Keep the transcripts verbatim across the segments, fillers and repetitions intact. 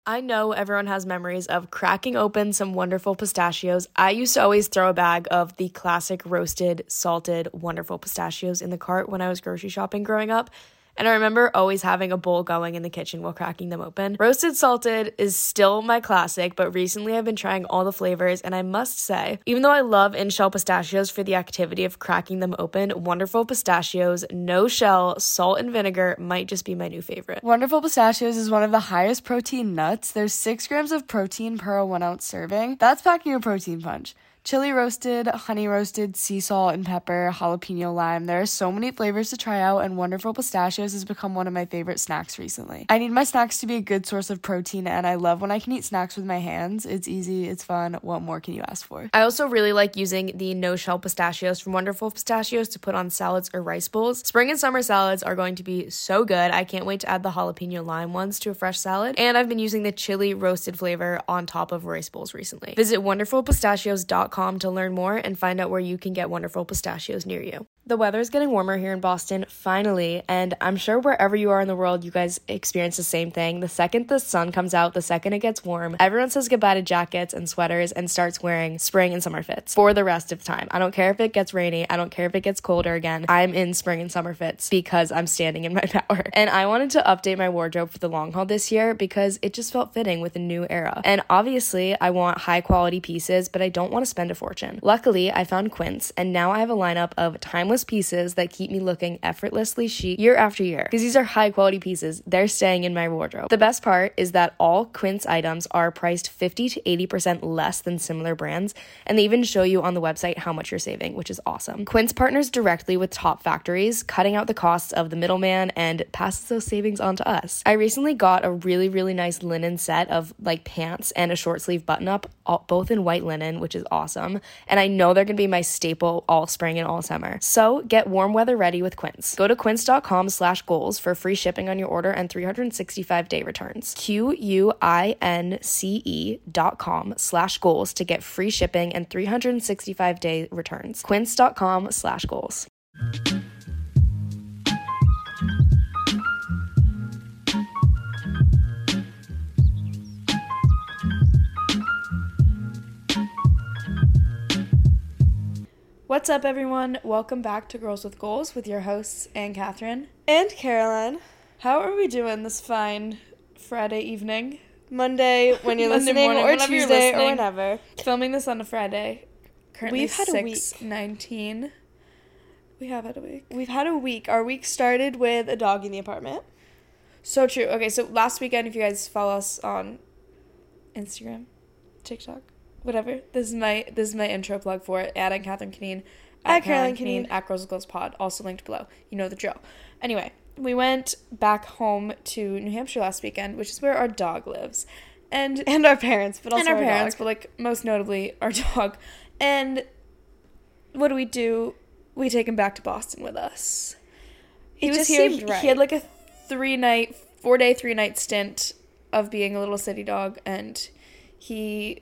I know everyone has memories of cracking open some wonderful pistachios. I used to always throw a bag of the classic roasted, salted, wonderful pistachios in the cart when I was grocery shopping growing up. And I remember always having a bowl going in the kitchen while cracking them open. Roasted salted is still my classic, but recently I've been trying all the flavors, and I must say, even though I love in-shell pistachios for the activity of cracking them open, Wonderful Pistachios, no shell, salt and vinegar might just be my new favorite. Wonderful Pistachios is one of the highest protein nuts. There's six grams of protein per one ounce serving. That's packing a protein punch. Chili roasted, honey roasted, sea salt and pepper, jalapeno lime. There are so many flavors to try out, and Wonderful Pistachios has become one of my favorite snacks recently. I need my snacks to be a good source of protein, and I love when I can eat snacks with my hands. It's easy, it's fun. What more can you ask for? I also really like using the no-shell pistachios from Wonderful Pistachios to put on salads or rice bowls. Spring and summer salads are going to be so good. I can't wait to add the jalapeno lime ones to a fresh salad, and I've been using the chili roasted flavor on top of rice bowls recently. Visit wonderful pistachios dot com to learn more and find out where you can get Wonderful Pistachios near you. The weather is getting warmer here in Boston, finally, and I'm sure wherever you are in the world, you guys experience the same thing. The second the sun comes out, the second it gets warm, everyone says goodbye to jackets and sweaters and starts wearing spring and summer fits for the rest of the time. I don't care if it gets rainy. I don't care if it gets colder again. I'm in spring and summer fits because I'm standing in my power. And I wanted to update my wardrobe for the long haul this year because it just felt fitting with a new era. And obviously, I want high quality pieces, but I don't want to spend a fortune. Luckily, I found Quince, and now I have a lineup of timeless pieces that keep me looking effortlessly chic year after year. Because these are high quality pieces, they're staying in my wardrobe. The best part is that all Quince items are priced fifty to eighty percent less than similar brands, and they even show you on the website how much you're saving, which is awesome. Quince partners directly with top factories, cutting out the costs of the middleman and passes those savings on to us. I recently got a really, really nice linen set of like pants and a short sleeve button up, all, both in white linen, which is awesome. And I know they're going to be my staple all spring and all summer. So get warm weather ready with Quince. Go to quince.com slash goals for free shipping on your order and three hundred sixty-five day returns. Q-U-I-N-C-E dot com slash goals to get free shipping and three hundred sixty-five day returns. Quince.com slash goals. What's up, everyone? Welcome back to Girls with Goals with your hosts, Anne Catherine And Caroline. How are we doing this fine Friday evening? Monday, when you're Monday listening, morning, or whenever you're Tuesday, or listening. whenever. Filming this on a Friday. Currently We've had a week. six nineteen. We have had a week. We've had a week. Our week started with a dog in the apartment. So true. Okay, so last weekend, if you guys follow us on Instagram, TikTok, whatever, this is my this is my intro plug for it. At Catherine Canine, At Caroline Canine, at Girls with Goals Pod, also linked below. You know the drill. Anyway, we went back home to New Hampshire last weekend, which is where our dog lives, and and our parents, but also and our, our parents, dog. but like most notably our dog. And what do we do? We take him back to Boston with us. He It was just here. seemed right. He had like a three night, four day, three night stint of being a little city dog, and he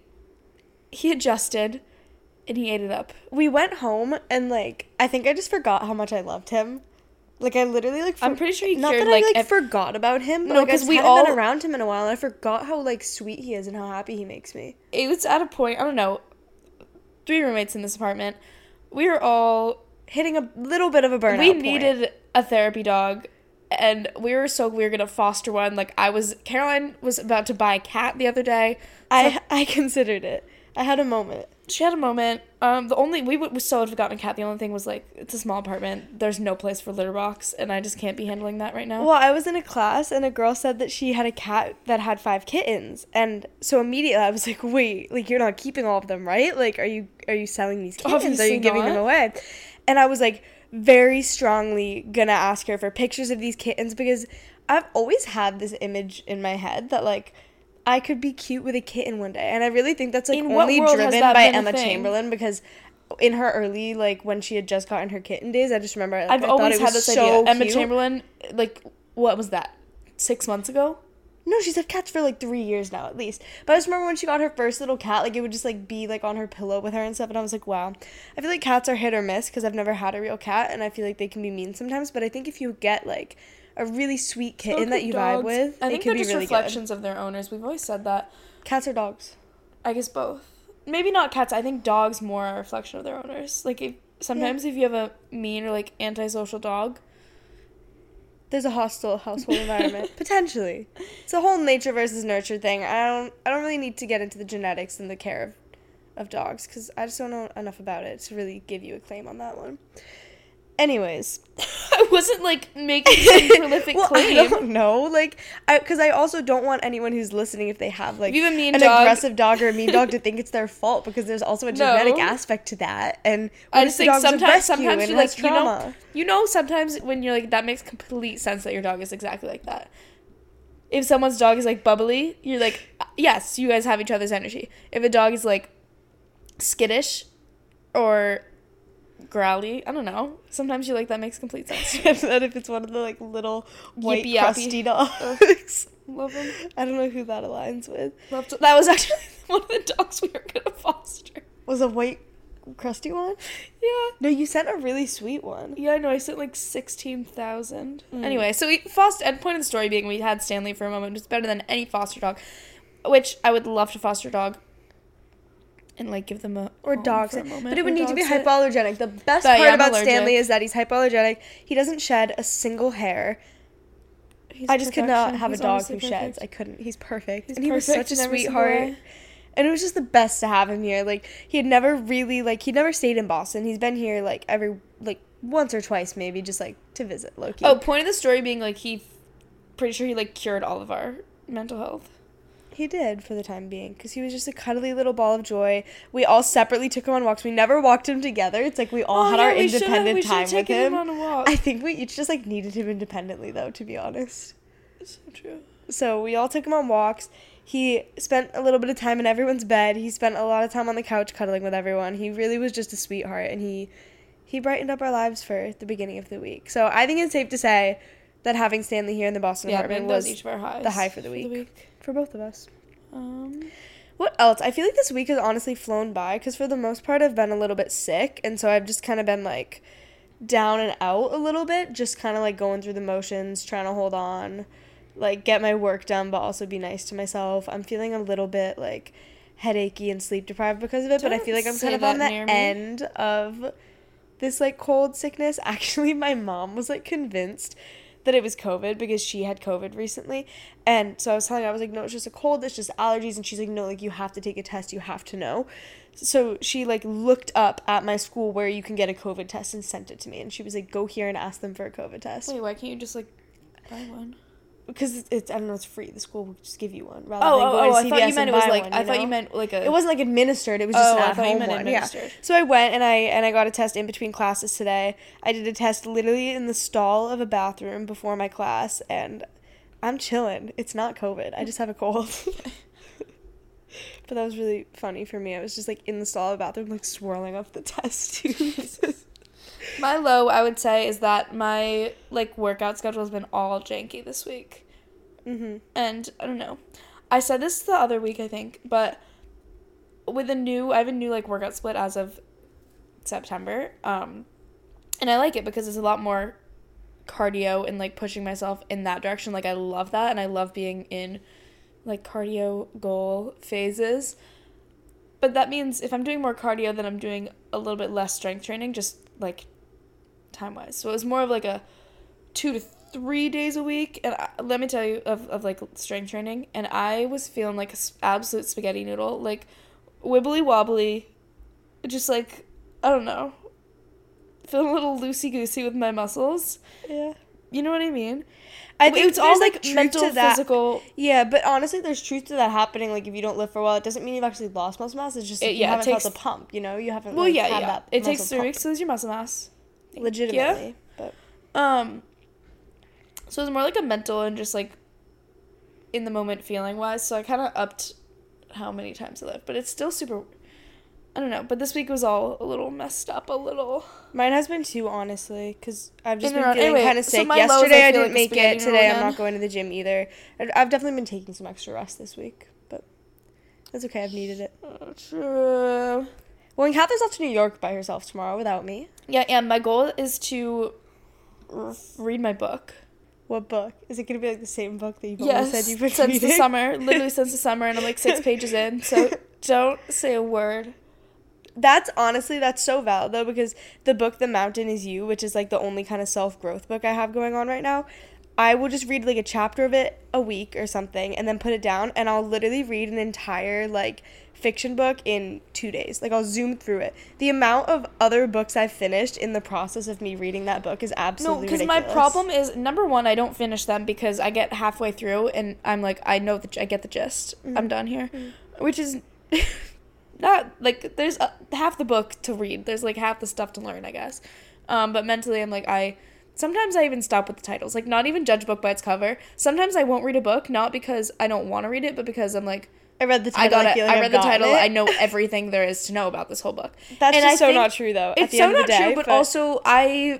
he adjusted and he ate it up. We went home and like I think I just forgot how much I loved him. Like I literally like for- I'm pretty sure he not cared, that like, I like if- forgot about him, but No, like, 'cause I we hadn't all- been around him in a while, and I forgot how like sweet he is and how happy he makes me. It was at a point, I don't know, three roommates in this apartment. We were all Hitting a little bit of a burnout we point. needed a therapy dog, and we were so we were gonna foster one. Like I was, Caroline was about to buy a cat the other day. I I considered it. I had a moment. She had a moment. Um, the only we would we still had forgotten a cat. The only thing was like it's a small apartment. There's no place for litter box, and I just can't be handling that right now. Well, I was in a class and a girl said that she had a cat that had five kittens, and so immediately I was like, "Wait, like you're not keeping all of them, right? Like, are you are you selling these kittens? Obviously are you giving not. them away?" And I was like, very strongly gonna ask her for pictures of these kittens because I've always had this image in my head that like I could be cute with a kitten one day, and I really think that's like In what only world has driven that by been a Emma thing? Chamberlain because in her early like when she had just gotten her kitten days, I just remember like, I've I thought always it had was this so idea. Emma cute. Chamberlain, like what was that? Six months ago. No, she's had cats for like three years now at least. But I just remember when she got her first little cat, like it would just like be like on her pillow with her and stuff, and I was like, wow. I feel like cats are hit or miss because I've never had a real cat, and I feel like they can be mean sometimes. But I think if you get like a really sweet So kitten that could you vibe dogs. with, I it think could they're be just really reflections of their owners. We've always said that. good. Cats or dogs? I guess both. Maybe not cats. I think dogs more are a reflection of their owners. Like, if, sometimes yeah. if you have a mean or, like, antisocial dog, there's a hostile household environment. Potentially. It's a whole nature versus nurture thing. I don't I don't really need to get into the genetics and the care of, of dogs, because I just don't know enough about it to really give you a claim on that one. Anyways. I wasn't, like, making some prolific well, claim. I don't know. Like, I because I also don't want anyone who's listening, if they have, like, if you have a mean an dog, aggressive dog or a mean dog, to think it's their fault, because there's also a genetic no. aspect to that. And I just think sometimes, sometimes you, like, you know, trauma. you know, sometimes when you're, like, that makes complete sense that your dog is exactly like that. If someone's dog is, like, bubbly, you're like, yes, you guys have each other's energy. If a dog is, like, skittish or growly, I don't know. Sometimes you're like, that makes complete sense. And then if it's one of the, like, little white Yippee crusty dogs. Love them. I don't know who that aligns with. Love to- that was actually one of the dogs we were gonna foster. Was a white crusty one? Yeah. No, you sent a really sweet one. Yeah, no, I sent like sixteen thousand. Mm. Anyway, so we foster, and point of the story being we had Stanley for a moment. It's better than any foster dog, which I would love to foster a dog. And, like, give them a or dog for a moment. But it would or need to be sit. hypoallergenic. The best but, part yeah, about allergic. Stanley is that he's hypoallergenic. He doesn't shed a single hair. He's I just could not perfection. have He's a dog honestly who perfect. sheds. I couldn't. He's perfect. He's and he was perfect such a in every single sweetheart. way. And it was just the best to have him here. Like, he had never really, like, he'd never stayed in Boston. He's been here, like, every, like, once or twice maybe, just, like, to visit Loki. Oh, point of the story being, like, he, pretty sure he, like, cured all of our mental health. He did, for the time being, because he was just a cuddly little ball of joy. We all separately took him on walks. We never walked him together. It's like we all oh, had yeah, our we independent we time with him. him on a walk. I think we each just, like, needed him independently, though, to be honest. That's so true. So we all took him on walks. He spent a little bit of time in everyone's bed. He spent a lot of time on the couch cuddling with everyone. He really was just a sweetheart, and he he brightened up our lives for the beginning of the week. So I think it's safe to say that having Stanley here in the Boston yeah, apartment was was each of our highs the high for the, for week, the week for both of us. Um, what else? I feel like this week has honestly flown by, because for the most part I've been a little bit sick, and so I've just kind of been, like, down and out a little bit, just kind of, like, going through the motions, trying to hold on, like, get my work done, but also be nice to myself. I'm feeling a little bit, like, headachy and sleep deprived because of it, Don't but I feel like I'm say kind of that on the near me. end of this, like, cold sickness. Actually, my mom was, like, convinced that it was COVID because she had COVID recently, and so I was telling her, I was like, no, it's just a cold, it's just allergies, and she's like, no, like, you have to take a test, you have to know. So she, like, looked up at my school where you can get a COVID test and sent it to me, and she was like, go here and ask them for a COVID test. wait, why can't you just, like, buy one? Because it's, it's, I don't know, it's free. The school will just give you one rather Oh, than oh, going oh, to I C V S thought you and meant it was, buy like, one, I you thought know? you meant, like, a... It wasn't, like, administered. It was just Oh, an I thought you at-home meant one. administered. Yeah. So I went, and I and I got a test in between classes today. I did a test literally in the stall of a bathroom before my class, and I'm chilling. It's not COVID. I just have a cold. But that was really funny for me. I was just, like, in the stall of a bathroom, like, swirling up the test tubes. My low, I would say, is that my, like, workout schedule has been all janky this week. Mm-hmm. And I don't know. I said this the other week, I think, but with a new, I have a new, like, workout split as of September. Um, and I like it because it's a lot more cardio and, like, pushing myself in that direction. Like, I love that, and I love being in, like, cardio goal phases. But that means if I'm doing more cardio, then I'm doing a little bit less strength training, just, like, time-wise. So it was more of, like, a two to three days a week, and I, let me tell you, of, of, like, strength training, and I was feeling like an absolute spaghetti noodle, like, wibbly-wobbly, just, like, I don't know, feeling a little loosey-goosey with my muscles. Yeah. You know what I mean? I think it's all, like, truth mental, to that. physical. Yeah, but honestly, there's truth to that happening. Like, if you don't lift for a while, it doesn't mean you've actually lost muscle mass. It's just like, It- you yeah, it haven't takes- felt the pump, you know? You haven't, Well, like, yeah, had yeah. that It takes muscle three pump. weeks to lose your muscle mass. Legitimately. But Um, so it was more like a mental and just, like, in the moment feeling wise. So I kind of upped how many times I lift, but it's still super, I don't know. But this week was all a little messed up, a little. mine has been too, honestly, because I've just In been and feeling around- kind of anyway, so sick. my lows, I Yesterday I, feel didn't like a make spaghetti it. noodle Today I'm again. not going to the gym either. I- I've definitely been taking some extra rest this week, but that's okay. I've needed it. Oh, true. Well, and Catherine's off to New York by herself tomorrow without me. Yeah, and my goal is to r- read my book. What book? Is it going to be like the same book that you've Yes, always said you've been since reading? the summer. Literally since the summer, and I'm like six pages in, so don't say a word. That's honestly, that's so valid though, because the book The Mountain Is You, which is like the only kind of self-growth book I have going on right now, I will just read like a chapter of it a week or something and then put it down, and I'll literally read an entire like fiction book in two days. Like, I'll zoom through it. The amount of other books I've finished in the process of me reading that book is No, absolutely because ridiculous. my problem is, number one, I don't finish them because I get halfway through and I'm like, I know the, I get the gist. Mm-hmm. I'm done here, mm-hmm. which is not like there's a, half the book to read. There's like half the stuff to learn, I guess. Um, but mentally, I'm like I. Sometimes I even stop with the titles, like not even judge a book by its cover. Sometimes I won't read a book, not because I don't want to read it, but because I'm like, I read the I title. got I, it. feel like I read I've the gotten title. it. I know everything there is to know about this whole book. That's and just I so think not true, though. At It's the so end of not the day, true, but, but also I.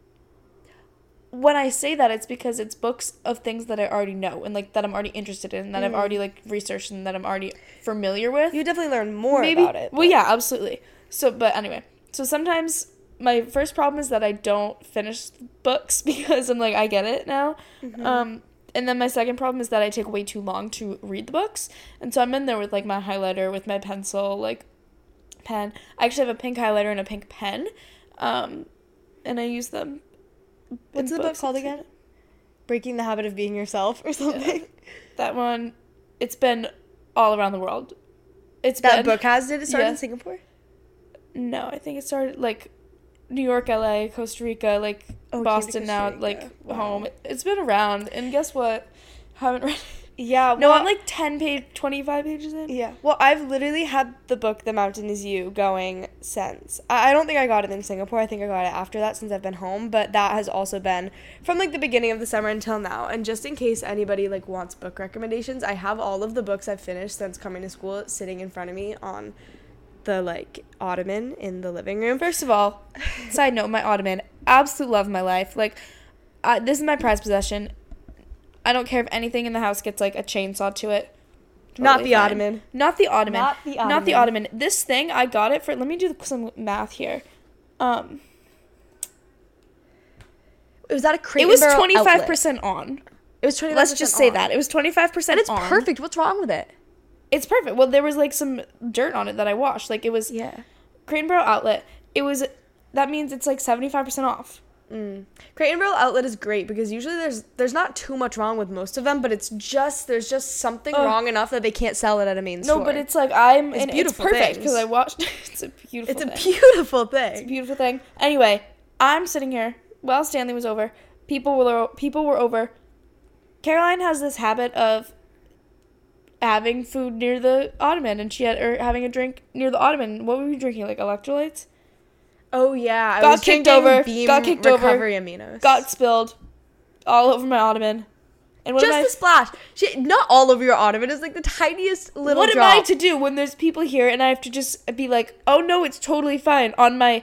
When I say that, it's because it's books of things that I already know and like that I'm already interested in, that mm. I've already like researched and that I'm already familiar with. You definitely learn more Maybe, about it. But. Well, yeah, absolutely. So, but anyway, so sometimes. My first problem is that I don't finish books because I'm like, I get it now. Mm-hmm. Um, and then my second problem is that I take way too long to read the books. And so I'm in there with, like, my highlighter, with my pencil, like, pen. I actually have a pink highlighter and a pink pen. Um, and I use them. What's the book called again? Breaking the Habit of Being Yourself or something? Yeah. That one, it's been all around the world. It's That been, book has, did it start yeah. in Singapore? No, I think it started, like... New York, L A, Costa Rica, like oh, Boston now, Rica. like wow. home. It's been around, and guess what? Haven't read it. Yeah. Well, no, I'm like ten page, twenty-five pages in. Yeah. Well, I've literally had the book The Mountain Is You going since. I, I don't think I got it in Singapore. I think I got it after that since I've been home. But that has also been from like the beginning of the summer until now. And just in case anybody like wants book recommendations, I have all of the books I've finished since coming to school sitting in front of me on the like ottoman in the living room. First of all, side note, my ottoman, absolute love of my life. Like, uh, this is my prized possession. I don't care if anything in the house gets like a chainsaw to it. Totally Not the fine. ottoman. Not the ottoman. Not the ottoman. Not the ottoman. This thing, I got it for. Let me do some math here. Um, it was at a Crate it was and Barrel twenty-five percent on. It was twenty-five percent Let's just say on. that it was twenty-five percent. And it's on. perfect. What's wrong with it? It's perfect. Well, there was like some dirt on it that I washed. Like it was yeah. Crate and Barrel outlet. It was that means it's like seventy-five percent off. Mm. Crate and Barrel outlet is great because usually there's there's not too much wrong with most of them, but it's just there's just something uh, wrong enough that they can't sell it at a main no, store. No, but it's like I'm it's and beautiful it's perfect because things. I watched. It's a beautiful. It's a thing. beautiful thing. It's a beautiful thing. Anyway, I'm sitting here while Stanley was over. People were people were over. Caroline has this habit of having food near the ottoman, and she had or having a drink near the ottoman. What were you drinking? Like electrolytes? Oh yeah, I got was kicked drinking over. Beam Got kicked recovery over. aminos. Got spilled all over my ottoman. And what just am I, a splash. She, not all over your ottoman. It's like the tiniest little What drop. am I to do when there's people here and I have to just be like, oh no, it's totally fine on my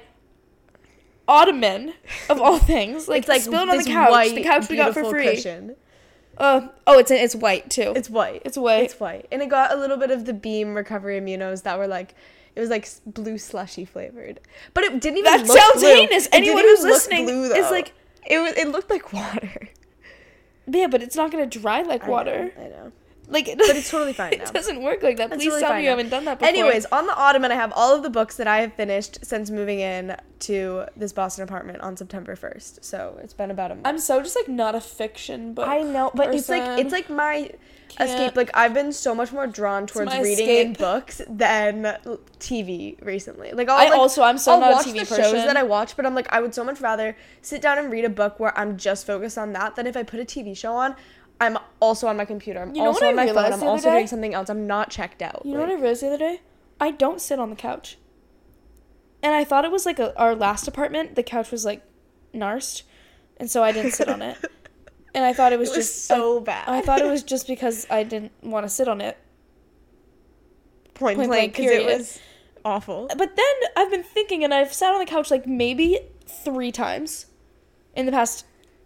ottoman of all things. Like, it's like spilled on the this couch. White, the couch we got for free. Cushion. Uh, oh, it's it's white too. It's white. It's white. It's white. And it got a little bit of the Beam recovery aminos that were like, it was like blue slushy flavored. But it didn't even That look sounds blue. heinous. It Anyone didn't who's even look listening blue, is though. like, it was. It looked like water. Yeah, but it's not gonna dry like I water. know, I know. Like, but it's totally fine now. It doesn't work like that. It's Please totally tell fine me you now. haven't done that before. Anyways, on the ottoman, I have all of the books that I have finished since moving in to this Boston apartment on September first. So it's been about a month. I'm so just like not a fiction book. I know, but it's like person. it's like my Can't. escape. Like I've been so much more drawn towards my reading escape. in books than T V recently. Like I'll I like, also I'm so I'll not watch a T V the person. shows that I watch, but I'm like I would so much rather sit down and read a book where I'm just focused on that than if I put a T V show on. I'm also on my computer. I'm You know also what I on my phone. realized I'm the other also day? doing something else. I'm not checked out. You know like, what I realized the other day? I don't sit on the couch. And I thought it was like a, our last apartment. The couch was like narsed, and so I didn't sit on it. And I thought it was It was just so I, bad. I thought it was just because I didn't want to sit on it. point Point blank blank, because it period. was awful. But then I've been thinking, and I've sat on the couch like maybe three times in the past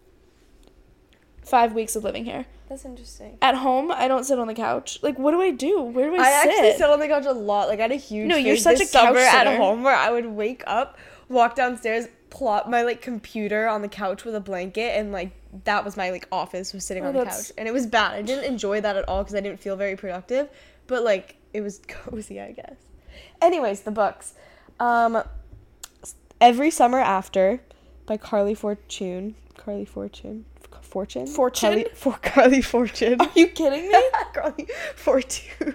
five weeks of living here. That's interesting. At home, I don't sit on the couch. Like, what do I do? Where do I, I sit? actually sit on the couch a lot. Like I had a huge No, you're phase such this a couch summer at sitter. home where I would wake up, walk downstairs, plot my like computer on the couch with a blanket, and like that was my like office, was sitting Oh, on the that's- couch, and it was bad. I didn't enjoy that at all because I didn't feel very productive, but like it was cozy, I guess. Anyways, the books. Um, Every Summer After by Carly Fortune. Carly Fortune. Fortune? Fortune? Carly, for Carly Fortune. Are you kidding me? Carly Fortune.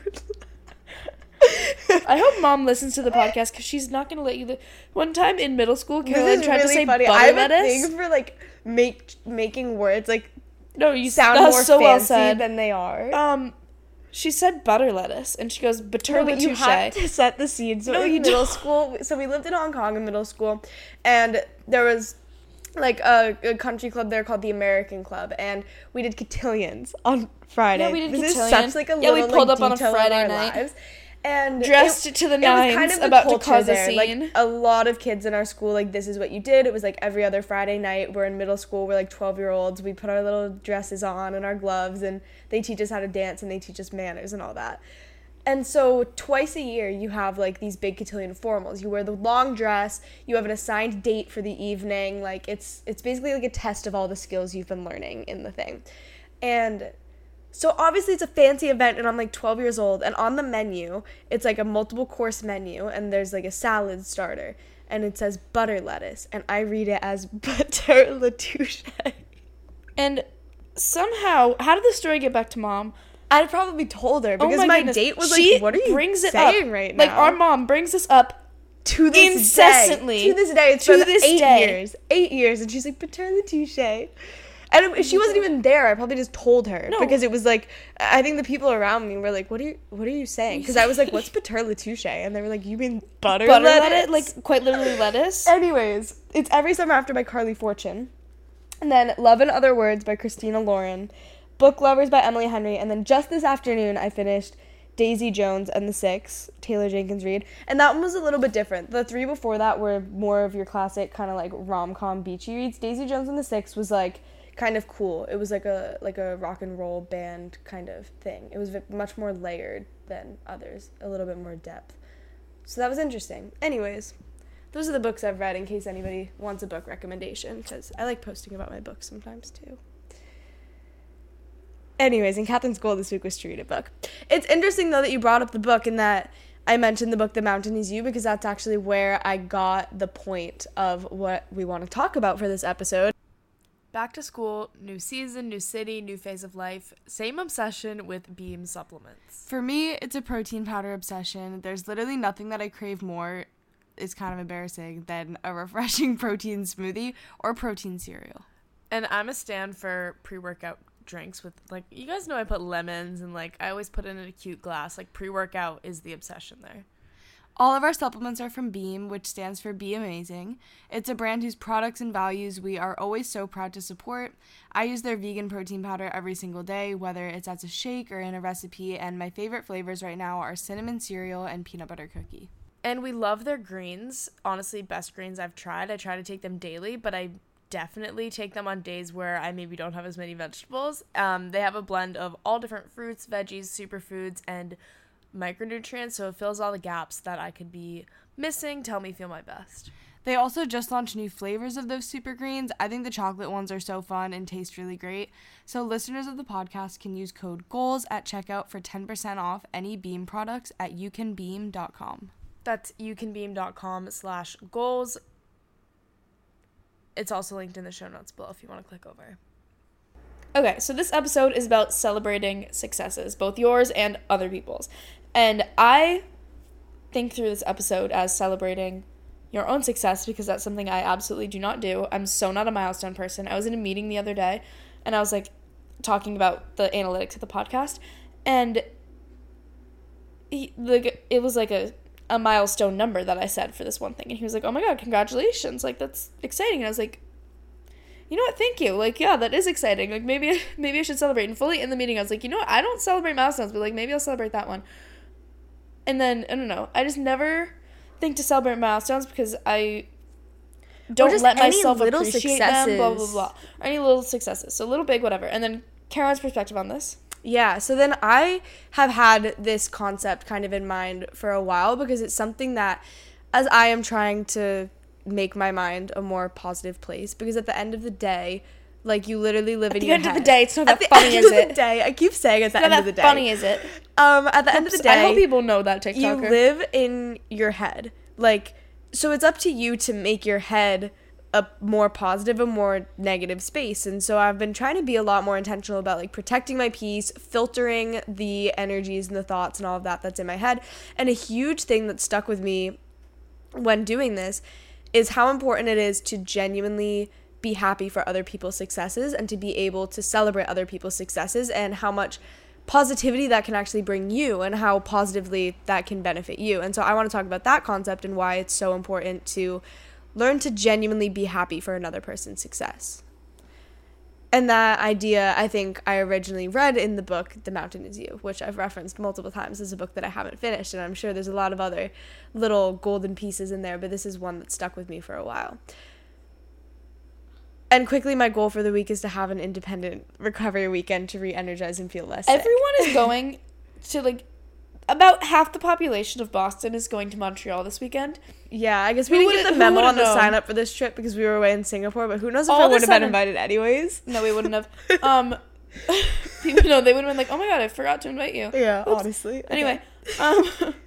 I hope mom listens to the podcast because she's not going to let you. Li- One time in middle school, This Caroline is tried really to say funny. butter I have lettuce. a thing for like make making words like No, you sound that's more so well fancy said. than they are. Um, she said butter lettuce, and she goes butter No, but you have touche. to set the seeds. So No, in you middle don't. school, so we lived in Hong Kong in middle school, and there was like a, a country club there called the American Club, and we did cotillions on Friday. Yeah, we did this is cotillion. such like a Yeah, we little pulled like, up on a detail of Friday our night. lives. And Dressed it, to the it was nines, kind of the about to culture cause a there. scene. Like a lot of kids in our school, like this is what you did. It was like every other Friday night. We're in middle school. We're like twelve year olds. We put our little dresses on and our gloves, and they teach us how to dance and they teach us manners and all that. And so twice a year you have like these big cotillion formals. You wear the long dress, you have an assigned date for the evening. Like it's it's basically like a test of all the skills you've been learning in the thing. And so obviously it's a fancy event, and I'm like twelve years old, and on the menu, it's like a multiple course menu, and there's like a salad starter, and it says butter lettuce, and I read it as butter lettuce. And somehow, how did the story get back to mom? I'd probably told her because oh my, my goodness. date was she like, what are you brings it saying up. right now? Like our mom brings this up to this incessantly. day. To this day. It's To been this eight day. years. Eight years. And she's like, butter lettuce. And it, she wasn't even there. I probably just told her No. because it was like, I think the people around me were like, "What are you? What are you saying?" Because I was like, "What's butter lettuce?" And they were like, "You mean butter, butter lettuce?" lettuce, like quite literally lettuce. Anyways, it's Every Summer After by Carly Fortune, and then Love and Other Words by Christina Lauren, Book Lovers by Emily Henry, and then just this afternoon I finished Daisy Jones and the Six, Taylor Jenkins Reid, and that one was a little bit different. The three before that were more of your classic kind of like rom-com beachy reads. Daisy Jones and the Six was like kind of cool. It was like a like a rock and roll band kind of thing. It was v- much more layered than others, a little bit more depth. So that was interesting. Anyways, those are the books I've read in case anybody wants a book recommendation, because I like posting about my books sometimes too. Anyways, and Catherine's goal this week was to read a book. It's interesting, though, that you brought up the book and that I mentioned the book The Mountain Is You, because that's actually where I got the point of what we want to talk about for this episode. Back to school, new season, new city, new phase of life, same obsession with Beam supplements. For me, it's a protein powder obsession. There's literally nothing that I crave more, it's kind of embarrassing, than a refreshing protein smoothie or protein cereal. And I'm a stand for pre-workout drinks with, like, you guys know I put lemons and, like, I always put it in a cute glass. Like, pre-workout is the obsession there. All of our supplements are from Beam, which stands for Be Amazing. It's a brand whose products and values we are always so proud to support. I use their vegan protein powder every single day, whether it's as a shake or in a recipe, and my favorite flavors right now are cinnamon cereal and peanut butter cookie. And we love their greens. Honestly, best greens I've tried. I try to take them daily, but I definitely take them on days where I maybe don't have as many vegetables. Um, they have a blend of all different fruits, veggies, superfoods, and micronutrients, so it fills all the gaps that I could be missing to help me feel my best. They also just launched new flavors of those super greens. I think the chocolate ones are so fun and taste really great. So listeners of the podcast can use code GOALS at checkout for ten percent off any Beam products at you can beam dot com. That's youcanbeam.com slash goals. It's also linked in the show notes below if you want to click over. Okay, so this episode is about celebrating successes, both yours and other people's. And I think through this episode as celebrating your own success, because that's something I absolutely do not do. I'm so not a milestone person. I was in a meeting the other day, and I was, like, talking about the analytics of the podcast, and he, like, it was, like, a, a milestone number that I said for this one thing. And he was like, oh, my God, congratulations. Like, that's exciting. And I was like, you know what, thank you. Like, yeah, that is exciting. Like, maybe maybe I should celebrate. And fully in the meeting, I was like, you know what, I don't celebrate milestones, but, like, maybe I'll celebrate that one. And then, I don't know, I just never think to celebrate milestones because I don't just let any myself little appreciate them, blah, blah, successes. blah. Or any little successes. So, little, big, whatever. And then, Caroline's perspective on this. Yeah, so then I have had this concept kind of in mind for a while because it's something that, as I am trying to make my mind a more positive place, because at the end of the day, like, you literally live At in the your end head. of the day, it's not At that the funny, end is of the it? day, I keep saying at the Not end that of the day. funny, is it? Um, at the end of the day, I hope people know that TikToker. you live in your head. Like, so it's up to you to make your head a more positive, a more negative space. And so I've been trying to be a lot more intentional about, like, protecting my peace, filtering the energies and the thoughts and all of that that's in my head. And a huge thing that stuck with me when doing this is how important it is to genuinely be happy for other people's successes and to be able to celebrate other people's successes, and how much positivity that can actually bring you and how positively that can benefit you. And so I want to talk about that concept and why it's so important to learn to genuinely be happy for another person's success. And that idea, I think I originally read in the book The Mountain Is You, which I've referenced multiple times as a book that I haven't finished, and I'm sure there's a lot of other little golden pieces in there, but this is one that stuck with me for a while. And quickly, my goal for the week is to have an independent recovery weekend to re-energize and feel less sick. Everyone is going to, like, about half the population of Boston is going to Montreal this weekend. Yeah, I guess we Who didn't get would've- the who memo on would've the known? sign up for this trip because we were away in Singapore, but who knows if All I of a would have been sudden- invited anyways. No, we wouldn't have. Um, people, no, they would have been like, oh my god, I forgot to invite you. Yeah, Oops. honestly. Okay. Anyway, um,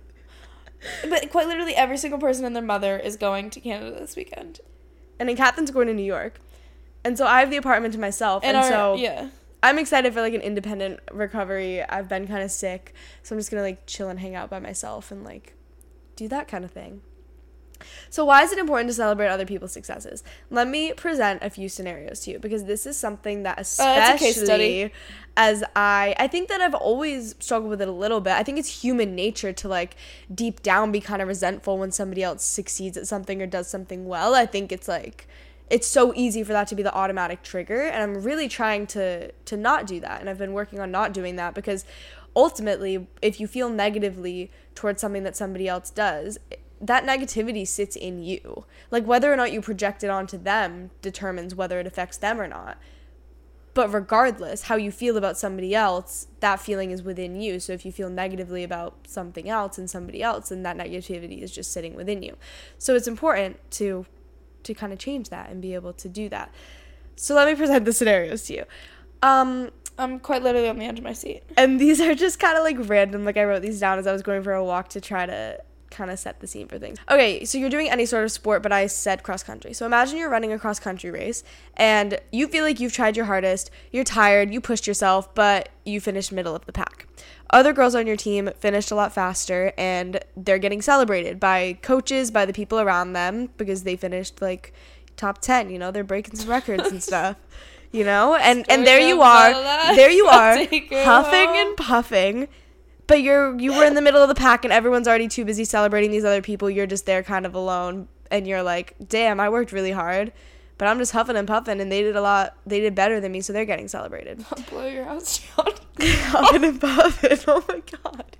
but quite literally every single person and their mother is going to Canada this weekend. And then Catherine's going to New York. And so I have the apartment to myself. And, And, our, so yeah. I'm excited for, like, an independent recovery. I've been kind of sick, so I'm just going to, like, chill and hang out by myself and, like, do that kind of thing. So why is it important to celebrate other people's successes? Let me present a few scenarios to you, because this is something that especially Uh, it's a case study. as I I think that I've always struggled with it a little bit. I think it's human nature to, like, deep down be kind of resentful when somebody else succeeds at something or does something well. I think it's like it's so easy for that to be the automatic trigger, and I'm really trying to to not do that, and I've been working on not doing that, because ultimately, if you feel negatively towards something that somebody else does, that negativity sits in you. Like, whether or not you project it onto them determines whether it affects them or not. But regardless, how you feel about somebody else, that feeling is within you. So if you feel negatively about something else and somebody else, then that negativity is just sitting within you. So it's important to to kind of change that and be able to do that. So let me present the scenarios to you. Um, I'm quite literally on the edge of my seat. and these are just kind of, like, random. Like, I wrote these down as I was going for a walk to try to kind of set the scene for things. Okay, so you're doing any sort of sport, but I said cross country. So imagine you're running a cross country race and you feel like you've tried your hardest, you're tired, you pushed yourself, but you finished middle of the pack. Other girls on your team finished a lot faster, and they're getting celebrated by coaches, by the people around them, because they finished, like, top ten, you know, they're breaking some records and stuff. You know, and and there you are, there you are, huffing and puffing, but you're you were in the middle of the pack, and everyone's already too busy celebrating these other people. You're just there, kind of alone, and you're like, damn, I worked really hard, but I'm just huffing and puffing, and they did a lot, they did better than me, so they're getting celebrated. I'll blow your house down. Huffing and puffing. Oh my god.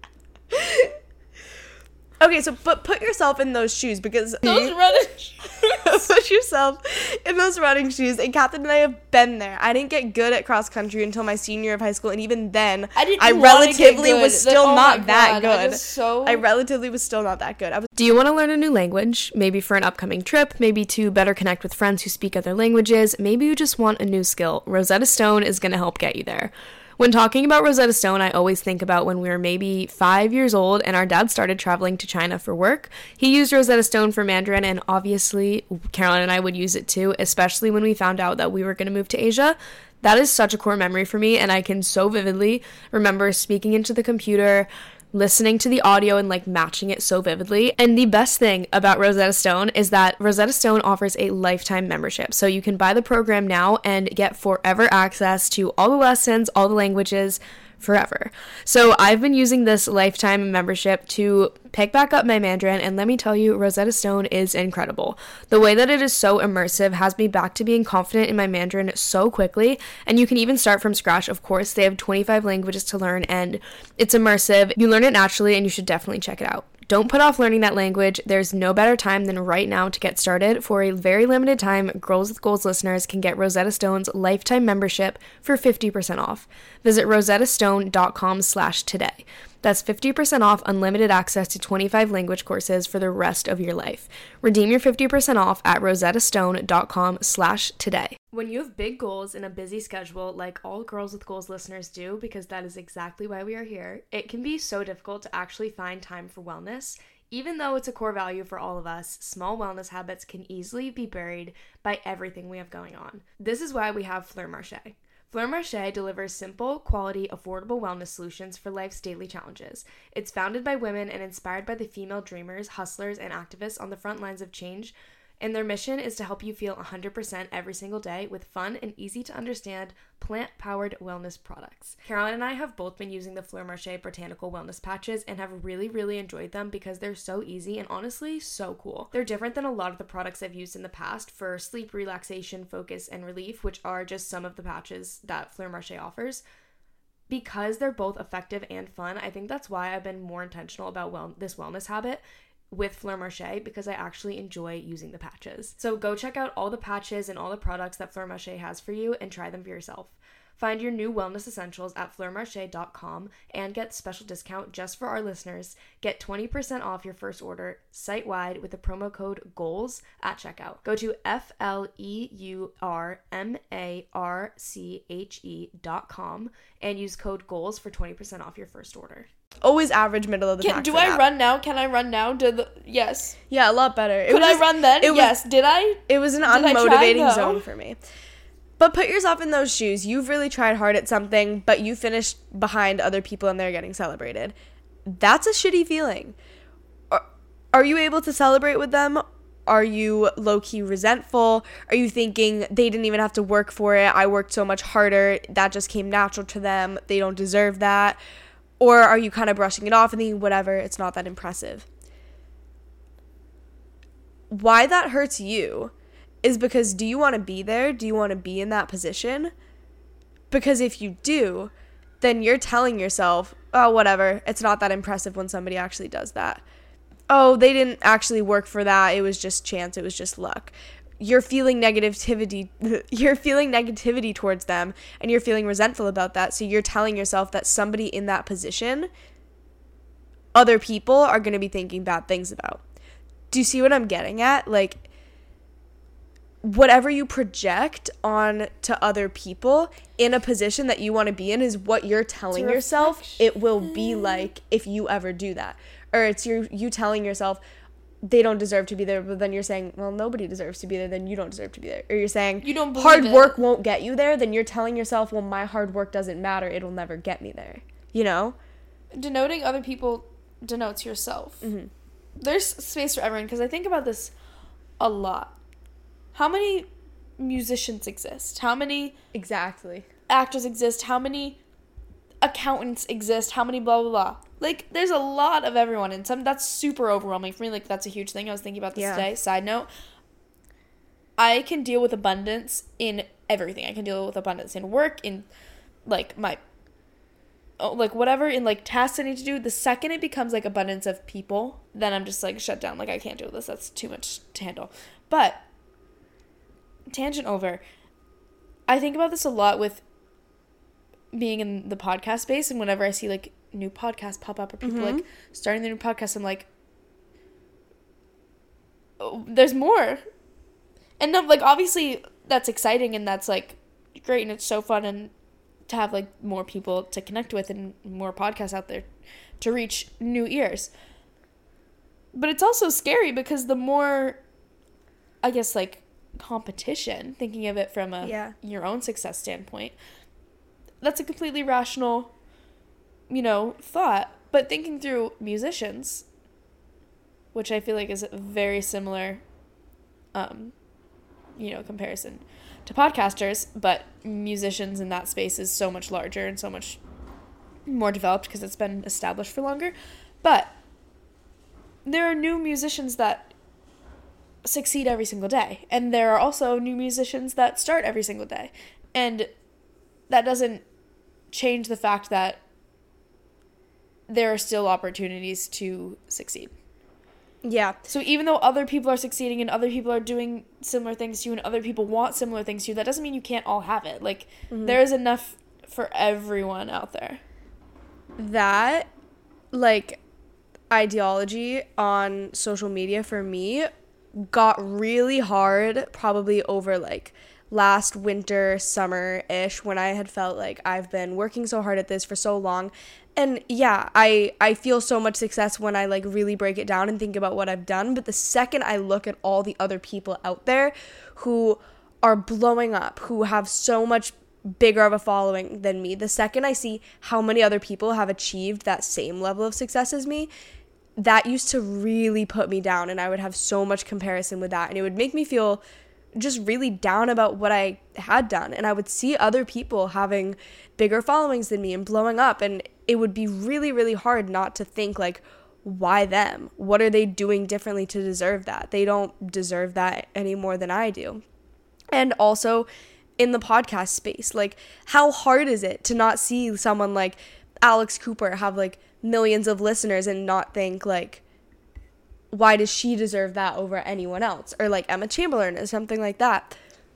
Okay, so but put yourself in those shoes, because Those running shoes. put yourself in those running shoes. And Catherine and I have been there. I didn't get good at cross country until my senior year of high school, and even then, I didn't I wanna get relatively good. was Like, still oh my not that God, I good. was so- I relatively was still not that good. I was Do you want to learn a new language? Maybe for an upcoming trip, maybe to better connect with friends who speak other languages, maybe you just want a new skill. Rosetta Stone is going to help get you there. When talking about Rosetta Stone, I always think about when we were maybe five years old and our dad started traveling to China for work. He used Rosetta Stone for Mandarin, and obviously Caroline and I would use it too, especially when we found out that we were going to move to Asia. That is such a core memory for me, and I can so vividly remember speaking into the computer, listening to the audio, and like matching it so vividly. And the best thing about Rosetta Stone is that Rosetta Stone offers a lifetime membership. So you can buy the program now and get forever access to all the lessons, all the languages, forever. So I've been using this lifetime membership to pick back up my Mandarin, and let me tell you, Rosetta Stone is incredible. The way that it is so immersive has me back to being confident in my Mandarin so quickly, and you can even start from scratch. Of course, they have twenty-five languages to learn, and it's immersive. You learn it naturally, and you should definitely check it out. Don't put off learning that language. There's no better time than right now to get started. For a very limited time, Girls with Goals listeners can get Rosetta Stone's lifetime membership for fifty percent off. Visit rosettastone.com slash today. That's fifty percent off unlimited access to twenty-five language courses for the rest of your life. Redeem your fifty percent off at rosettastone.com slash today. When you have big goals and a busy schedule like all Girls with Goals listeners do, because that is exactly why we are here, it can be so difficult to actually find time for wellness. Even though it's a core value for all of us, small wellness habits can easily be buried by everything we have going on. This is why we have Fleur Marché. Fleur Marché delivers simple, quality, affordable wellness solutions for life's daily challenges. It's founded by women and inspired by the female dreamers, hustlers, and activists on the front lines of change, and their mission is to help you feel one hundred percent every single day with fun and easy-to-understand plant-powered wellness products. Caroline and I have both been using the Fleur Marché Botanical Wellness Patches and have really, really enjoyed them because they're so easy and honestly so cool. They're different than a lot of the products I've used in the past for sleep, relaxation, focus, and relief, which are just some of the patches that Fleur Marché offers. Because they're both effective and fun, I think that's why I've been more intentional about well- this wellness habit with Fleur Marché, because I actually enjoy using the patches. So go check out all the patches and all the products that Fleur Marché has for you and try them for yourself. Find your new wellness essentials at fleur marche dot com and get special discount just for our listeners. Get twenty percent off your first order site-wide with the promo code GOALS at checkout. Go to F L E U R M A R C H E dot com and use code GOALS for twenty percent off your first order. Always average middle of the Can, pack. do for I that. that. run now? Can I run now? Did the yes? Yeah, a lot better. It Could was I just- run then? it was- Yes. Did I? It was an Did I try, unmotivating though? zone for me. But put yourself in those shoes. You've really tried hard at something, but you finished behind other people and they're getting celebrated. That's a shitty feeling. Are, are you able to celebrate with them? Are you low-key resentful? Are you thinking they didn't even have to work for it? I worked so much harder. That just came natural to them. They don't deserve that. Or are you kind of brushing it off and thinking, whatever, it's not that impressive? Why that hurts you is because, do you want to be there? Do you want to be in that position? Because if you do, then you're telling yourself, oh, whatever, it's not that impressive when somebody actually does that. Oh, they didn't actually work for that. It was just chance. It was just luck. You're feeling negativity. You're feeling negativity towards them, and you're feeling resentful about that. So you're telling yourself that somebody in that position, other people are going to be thinking bad things about. Do you see what I'm getting at? Like, whatever you project on to other people in a position that you want to be in is what you're telling yourself it will be like if you ever do that. Or it's your, you telling yourself they don't deserve to be there, but then you're saying, well, nobody deserves to be there, then you don't deserve to be there. Or you're saying, You don't believe hard it. work won't get you there, then you're telling yourself, well, my hard work doesn't matter, it'll never get me there. You know? Denoting other people denotes yourself. Mm-hmm. There's space for everyone, because I think about this a lot. How many musicians exist? How many Exactly. actors exist? How many accountants exist? How many blah, blah, blah? Like, there's a lot of everyone, and some that's super overwhelming for me. Like, that's a huge thing. I was thinking about this Yeah. today. Side note, I can deal with abundance in everything. I can deal with abundance in work, in, like, my, oh, like, whatever, in, like, tasks I need to do. The second it becomes, like, abundance of people, then I'm just, like, shut down. Like, I can't do this. That's too much to handle. But, tangent over. I think about this a lot with being in the podcast space, and whenever I see, like, new podcasts pop up or people, Mm-hmm. like, starting their new podcast, I'm like, oh, there's more. And, no, like, obviously, that's exciting, and that's, like, great, and it's so fun, and to have, like, more people to connect with and more podcasts out there to reach new ears. But it's also scary because the more, I guess, like, competition, thinking of it from a Yeah. your own success standpoint, that's a completely rational, you know, thought. But thinking through musicians, which I feel like is a very similar, um, you know, comparison to podcasters, but musicians in that space is so much larger and so much more developed because it's been established for longer. But there are new musicians that succeed every single day, and there are also new musicians that start every single day, and that doesn't change the fact that there are still opportunities to succeed. Yeah. So even though other people are succeeding and other people are doing similar things to you and other people want similar things to you, that doesn't mean you can't all have it. Like, Mm-hmm. there is enough for everyone out there. That like ideology on social media for me got really hard probably over like last winter, summer-ish, when I had felt like I've been working so hard at this for so long. And yeah, I I feel so much success when I like really break it down and think about what I've done. But the second I look at all the other people out there who are blowing up, who have so much bigger of a following than me, the second I see how many other people have achieved that same level of success as me, that used to really put me down, and I would have so much comparison with that, and it would make me feel just really down about what I had done. And I would see other people having bigger followings than me and blowing up, and it would be really, really hard not to think like, why them? What are they doing differently to deserve that? They don't deserve that any more than I do. And also in the podcast space, like, how hard is it to not see someone like Alex Cooper have like millions of listeners and not think like, why does she deserve that over anyone else? Or like Emma Chamberlain or something like that.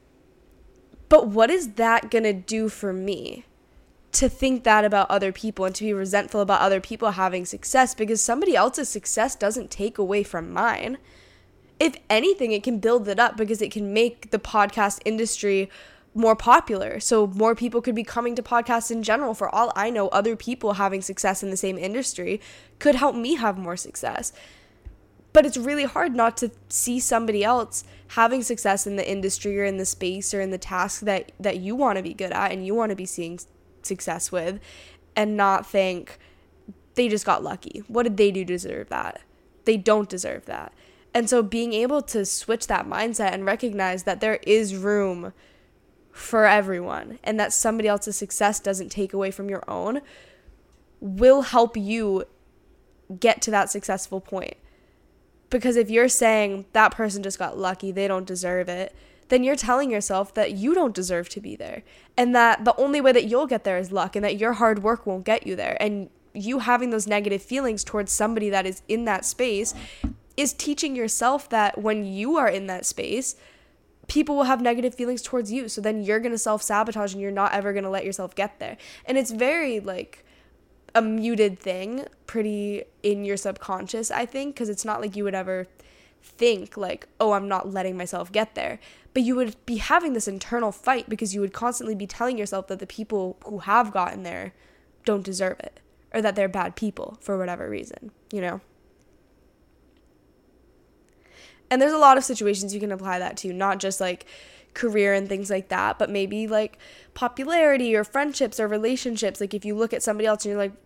But what is that gonna do for me to think that about other people and to be resentful about other people having success? Because somebody else's success doesn't take away from mine. If anything, it can build it up because it can make the podcast industry more popular. So more people could be coming to podcasts in general. For all I know, other people having success in the same industry could help me have more success. But it's really hard not to see somebody else having success in the industry or in the space or in the task that, that you want to be good at and you want to be seeing success with, and not think they just got lucky. What did they do to deserve that? They don't deserve that. And so being able to switch that mindset and recognize that there is room for everyone and that somebody else's success doesn't take away from your own will help you get to that successful point. Because if you're saying that person just got lucky, they don't deserve it, then you're telling yourself that you don't deserve to be there, and that the only way that you'll get there is luck, and that your hard work won't get you there. And you having those negative feelings towards somebody that is in that space is teaching yourself that when you are in that space, people will have negative feelings towards you. So then you're going to self-sabotage and you're not ever going to let yourself get there. And it's very like a muted thing, pretty in your subconscious, I think, because it's not like you would ever think like, oh, I'm not letting myself get there. But you would be having this internal fight because you would constantly be telling yourself that the people who have gotten there don't deserve it, or that they're bad people for whatever reason, you know? And there's a lot of situations you can apply that to, not just like career and things like that, but maybe like popularity or friendships or relationships. Like if you look at somebody else and you're like,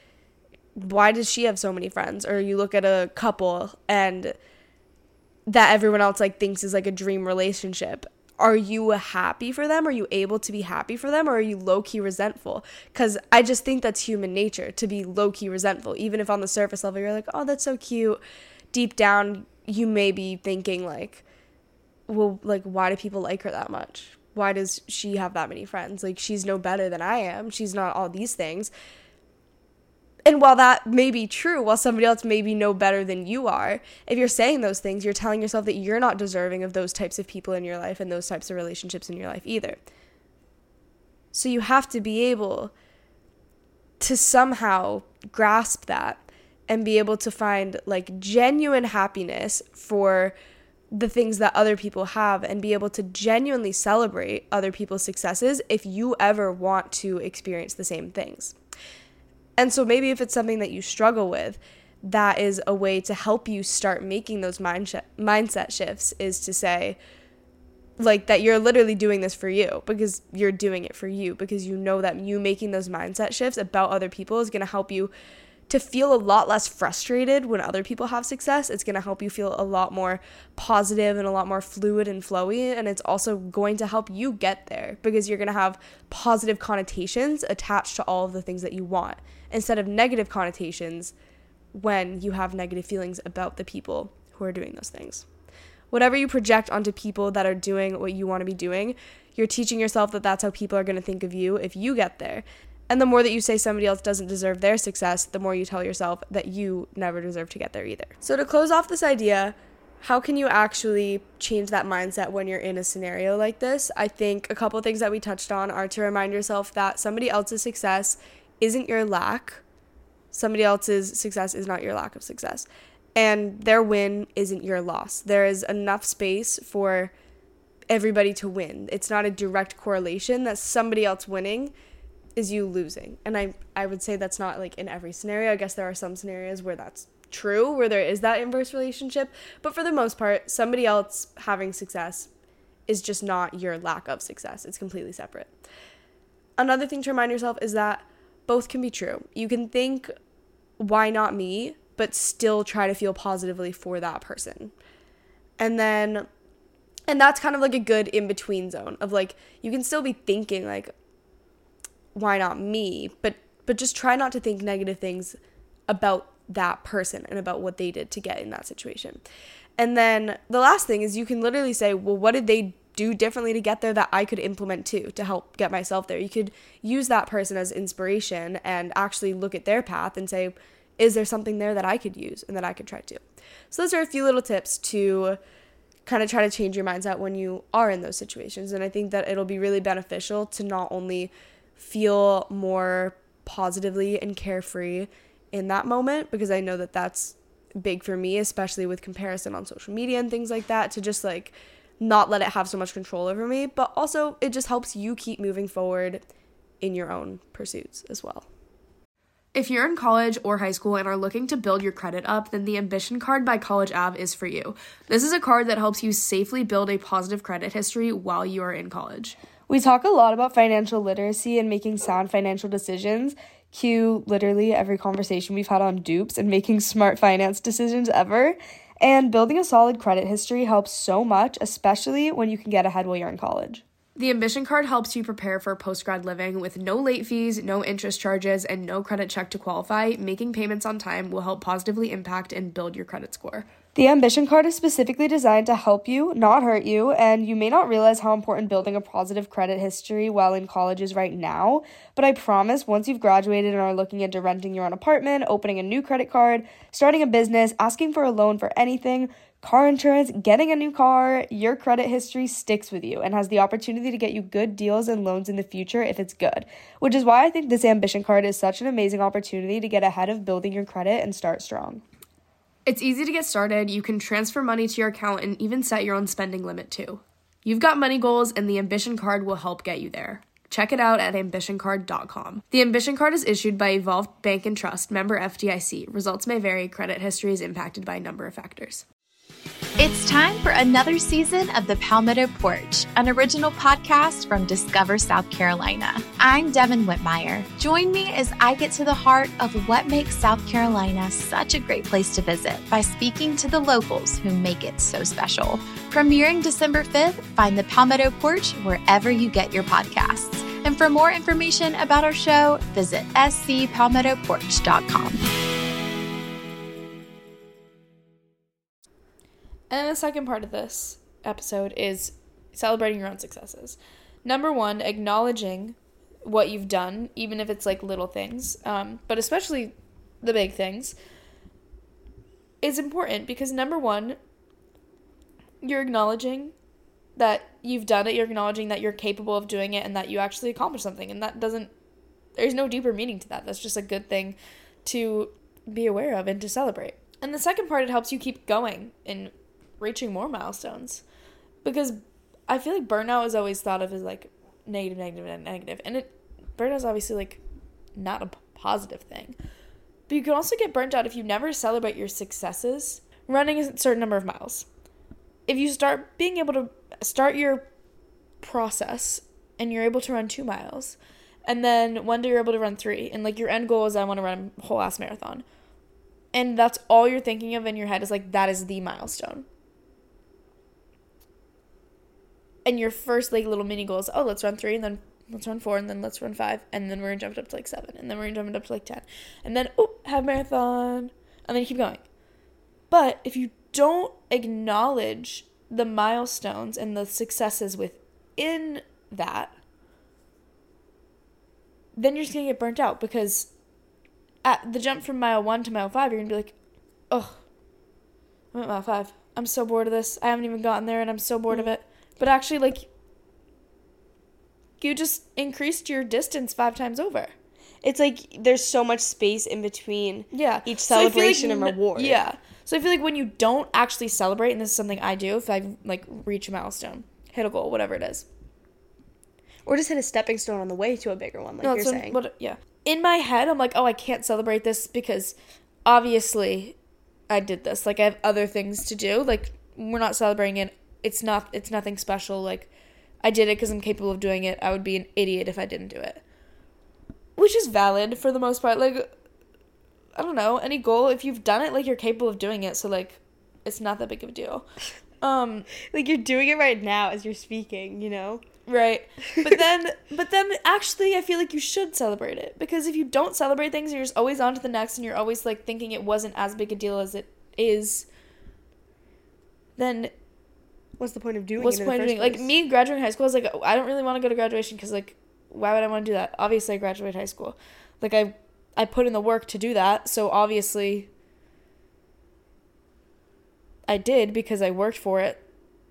why does she have so many friends? Or you look at a couple and that everyone else like thinks is like a dream relationship. Are you happy for them? Are you able to be happy for them? Or are you low-key resentful? Because I just think that's human nature, to be low-key resentful. Even if on the surface level you're like, oh, that's so cute. Deep down, you may be thinking like, well, like, why do people like her that much? Why does she have that many friends? Like, she's no better than I am. She's not all these things. And while that may be true, while somebody else may be no better than you are, if you're saying those things, you're telling yourself that you're not deserving of those types of people in your life and those types of relationships in your life either. So you have to be able to somehow grasp that and be able to find like genuine happiness for the things that other people have, and be able to genuinely celebrate other people's successes if you ever want to experience the same things. And so maybe if it's something that you struggle with, that is a way to help you start making those mind sh- mindset shifts, is to say like that you're literally doing this for you, because you're doing it for you, because you know that you making those mindset shifts about other people is going to help you to feel a lot less frustrated when other people have success. It's going to help you feel a lot more positive and a lot more fluid and flowy. And it's also going to help you get there, because you're going to have positive connotations attached to all of the things that you want, instead of negative connotations when you have negative feelings about the people who are doing those things. Whatever you project onto people that are doing what you want to be doing, you're teaching yourself that that's how people are going to think of you if you get there. And the more that you say somebody else doesn't deserve their success, the more you tell yourself that you never deserve to get there either. So to close off this idea, how can you actually change that mindset when you're in a scenario like this? I think a couple of things that we touched on are to remind yourself that somebody else's success isn't your lack, Somebody else's success is not your lack of success. And their win isn't your loss. There is enough space for everybody to win. It's not a direct correlation that somebody else winning is you losing. And I, I would say that's not like in every scenario. I guess there are some scenarios where that's true, where there is that inverse relationship. But for the most part, somebody else having success is just not your lack of success. It's completely separate. Another thing to remind yourself is that both can be true. You can think, why not me, but still try to feel positively for that person. And then, and that's kind of like a good in-between zone of like, you can still be thinking like, why not me? But, but just try not to think negative things about that person and about what they did to get in that situation. And then the last thing is you can literally say, well, what did they do differently to get there that I could implement too to help get myself there? You could use that person as inspiration and actually look at their path and say, is there something there that I could use and that I could try to? So those are a few little tips to kind of try to change your mindset when you are in those situations. And I think that it'll be really beneficial to not only feel more positively and carefree in that moment, because I know that that's big for me, especially with comparison on social media and things like that, to just like not let it have so much control over me, but also it just helps you keep moving forward in your own pursuits as well. If you're in college or high school and are looking to build your credit up, then the Ambition Card by College Ave is for you. This is a card that helps you safely build a positive credit history while you are in college. We talk a lot about financial literacy and making sound financial decisions. Cue literally every conversation we've had on dupes and making smart finance decisions ever. And building a solid credit history helps so much, especially when you can get ahead while you're in college. The Ambition Card helps you prepare for post-grad living with no late fees, no interest charges, and no credit check to qualify. Making payments on time will help positively impact and build your credit score. The Ambition Card is specifically designed to help you, not hurt you, and you may not realize how important building a positive credit history while in college is right now, but I promise once you've graduated and are looking into renting your own apartment, opening a new credit card, starting a business, asking for a loan for anything, car insurance, getting a new car, your credit history sticks with you and has the opportunity to get you good deals and loans in the future if it's good, which is why I think this Ambition Card is such an amazing opportunity to get ahead of building your credit and start strong. It's easy to get started. You can transfer money to your account and even set your own spending limit too. You've got money goals and the Ambition Card will help get you there. Check it out at ambition card dot com. The Ambition Card is issued by Evolved Bank and Trust, member F D I C. Results may vary. Credit history is impacted by a number of factors. It's time for another season of The Palmetto Porch, an original podcast from Discover South Carolina. I'm Devin Whitmire. Join me as I get to the heart of what makes South Carolina such a great place to visit by speaking to the locals who make it so special. Premiering December fifth, find The Palmetto Porch wherever you get your podcasts. And for more information about our show, visit s c palmetto porch dot com. And the second part of this episode is celebrating your own successes. Number one, acknowledging what you've done, even if it's like little things, um, but especially the big things, is important because number one, you're acknowledging that you've done it, you're acknowledging that you're capable of doing it and that you actually accomplished something. And that doesn't, there's no deeper meaning to that. That's just a good thing to be aware of and to celebrate. And the second part, it helps you keep going and reaching more milestones, because I feel like burnout is always thought of as like negative, negative, and negative, and it burnout is obviously like not a p- positive thing. But you can also get burnt out if you never celebrate your successes running a certain number of miles. If you start being able to start your process and you're able to run two miles, and then one day you're able to run three, and like your end goal is I want to run a whole ass marathon, and that's all you're thinking of in your head is like that is the milestone. And your first like little mini goal is, oh, let's run three, and then let's run four, and then let's run five, and then we're gonna jump it up to like seven, and then we're gonna jump it up to like ten, and then oh, have marathon, and then you keep going. But if you don't acknowledge the milestones and the successes within that, then you're just gonna get burnt out, because at the jump from mile one to mile five, you're gonna be like, oh, I'm at mile five. I'm so bored of this. I haven't even gotten there, and I'm so bored of it. But actually, like, you just increased your distance five times over. It's like there's so much space in between Yeah. each So I feel like celebration and n- reward. Yeah. So I feel like when you don't actually celebrate, and this is something I do if I like reach a milestone, hit a goal, whatever it is. Or just hit a stepping stone on the way to a bigger one, like No, you're so saying. what, yeah. In my head, I'm like, oh, I can't celebrate this because obviously I did this. Like, I have other things to do. Like, we're not celebrating it. It's not. It's nothing special. Like, I did it because I'm capable of doing it. I would be an idiot if I didn't do it. Which is valid for the most part. Like, I don't know. Any goal, if you've done it, like, you're capable of doing it. So, like, it's not that big of a deal. Um, Like, you're doing it right now as you're speaking, you know? right. But then, but then actually, I feel like you should celebrate it. Because if you don't celebrate things, you're just always on to the next, and you're always, like, thinking it wasn't as big a deal as it is, then What's the point of doing what's it the in point the of first doing? Like, place? me graduating high school, I was like, I don't really want to go to graduation because, like, why would I want to do that? Obviously, I graduated high school. Like, I, I put in the work to do that, so obviously I did because I worked for it.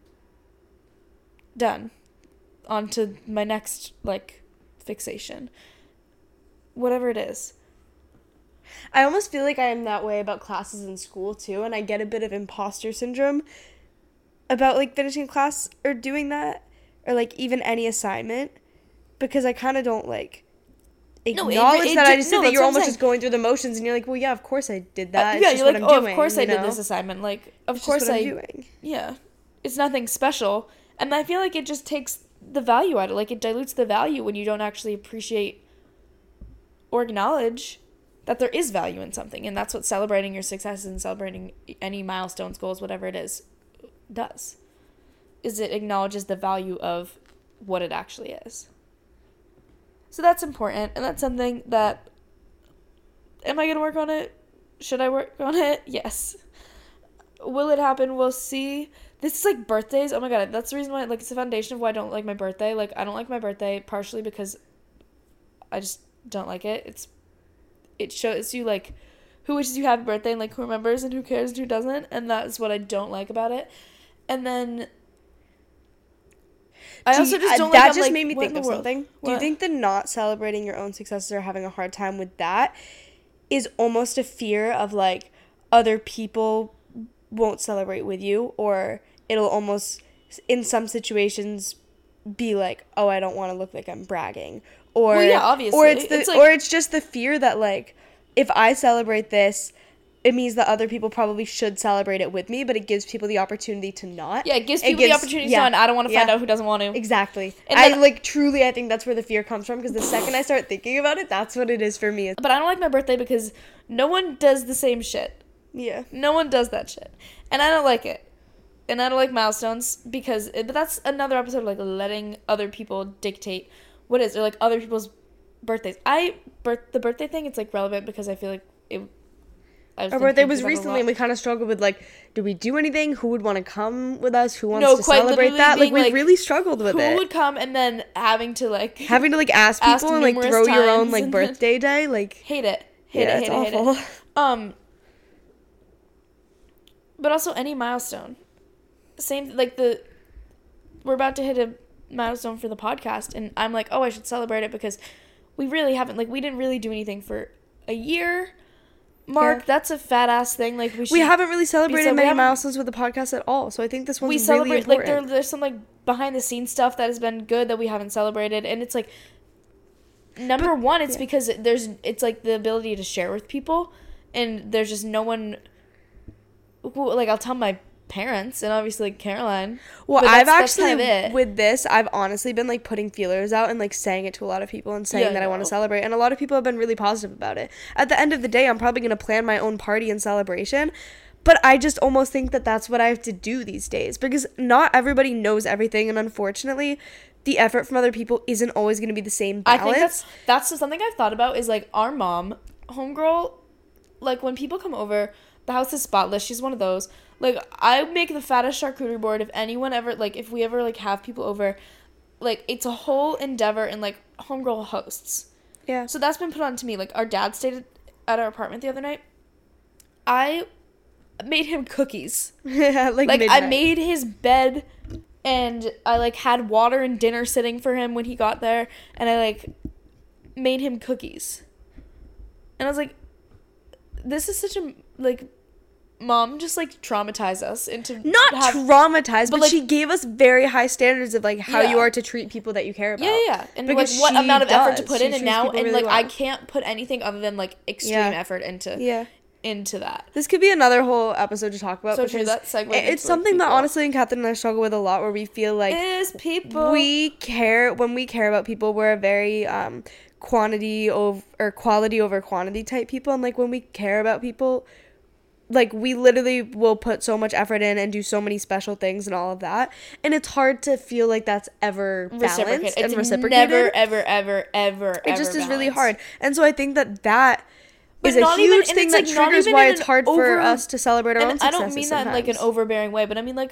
Done. On to my next, like, fixation. Whatever it is. I almost feel like I am that way about classes in school, too, and I get a bit of imposter syndrome about, like, finishing class or doing that, or, like, even any assignment, because I kind of don't, like, No, it- acknowledge it that. I ju- just no, think that that's you're what I'm almost saying. just going through the motions, and you're like, well, yeah, of course I did that. Uh, It's yeah, just you're what like, I'm oh, doing, of course you I did know? this assignment. Like, of It's just course what I'm I... doing. Yeah. It's nothing special. And I feel like it just takes the value out of it. Like, it dilutes the value when you don't actually appreciate or acknowledge that there is value in something. And that's what celebrating your successes and celebrating any milestones, goals, whatever it is, does. Is it acknowledges the value of what it actually is. So that's important. And that's something that... Am I going to work on it? Should I work on it? Yes. Will it happen? We'll see. This is like birthdays. Oh my god, that's the reason why, like, it's the foundation of why I don't like my birthday. Like, I don't like my birthday partially because I just don't like it. It's it shows you, like, who wishes you happy birthday and, like, who remembers and who cares and who doesn't, and that's what I don't like about it. And then I Do also you- just uh, don't that like. I'm just like, made me what think in the of world? something. Do you What? think that not celebrating your own successes or having a hard time with that is almost a fear of, like, other people won't celebrate with you, or it'll almost in some situations be like, oh, I don't want to look like I'm bragging, or Well, yeah, obviously. or it's the It's like- or it's just the fear that, like, if I celebrate this, it means that other people probably should celebrate it with me, but it gives people the opportunity to not. Yeah, it gives It people the gives- opportunity yeah, to, and I don't want to find yeah. out who doesn't want to. Exactly. And I then- like truly I think that's where the fear comes from, because the second I start thinking about it, that's what it is for me. But I don't like my birthday because no one does the same shit. Yeah. No one does that shit. And I don't like it. And I don't like milestones because, but that's another episode of, like, letting other people dictate what is, or, like, other people's birthdays. I, birth, the birthday thing, it's, like, relevant because I feel like it, I was Our thinking birthday was about it a recently, lot. and we kind of struggled with, like, do we do anything? Who would want to come with us? Who wants No, to quite celebrate literally that? Like, being, we like, really struggled with Who it. would come and then having to, like, Having to, like, ask ask people and, like, numerous throw your own, times like, and then- birthday day. Like, hate it. Hate yeah, it, it's hate it, hate awful. it. Um, but also any milestone. Same, like, the, we're about to hit a milestone for the podcast, and I'm like, oh, I should celebrate it because we really haven't, like, we didn't really do anything for a year. Mark, Yeah. that's a fat ass thing. Like, we should. we haven't really celebrated we many haven't- milestones with the podcast at all, so I think this one's we really celebrate, like, there, important. there's some, like, behind the scenes stuff that has been good that we haven't celebrated, and it's like, number one, it's yeah. because there's, it's like the ability to share with people, and there's just no one who, like, I'll tell my parents and obviously, like, Caroline. Well, but I've that's- that's actually, kind of it. with this, I've honestly been, like, putting feelers out and, like, saying it to a lot of people and saying Yeah, that I I want to know. celebrate. And a lot of people have been really positive about it. At the end of the day, I'm probably going to plan my own party and celebration. But I just almost think that that's what I have to do these days. Because not everybody knows everything. And unfortunately, the effort from other people isn't always going to be the same balance. I think that's that's something I've thought about is, like, our mom, homegirl, like, when people come over, the house is spotless. She's one of those. Like, I make the fattest charcuterie board if anyone ever, like, if we ever, like, have people over. Like, it's a whole endeavor, and, like, homegirl hosts. Yeah. So that's been put on to me. Like, our dad stayed at our apartment the other night. I made him cookies. Yeah, like, Like, I midnight. made his bed, and I, like, had water and dinner sitting for him when he got there, and I, like, made him cookies. And I was like, this is such a, like, mom just, like, traumatized us into not have, traumatized, but, but like, she gave us very high standards of, like, how yeah. you are to treat people that you care about. Yeah, yeah, yeah. And, because like, what she amount of effort to does. put She in, and treats now, people and, really like, I well. can't put anything other than, like, extreme Yeah. effort into Yeah. into that. This could be another whole episode to talk about. So because true, that segued It's into, something like, that people. honestly, and Catherine and I struggle with a lot, where we feel like Is people. we care, when we care about people, we're a very um, quantity over, or quality over quantity type people. And, like, when we care about people, like, we literally will put so much effort in and do so many special things and all of that. And it's hard to feel like that's ever balanced Reciprocate. and It's reciprocated. never, ever, ever, ever, It ever just is really balanced. hard. And so I think that that But is a not huge even- and thing it's, that like, not triggers even why in it's an hard for over- us to celebrate our own And I successes don't mean that in, like, an sometimes. overbearing way, but I mean, like,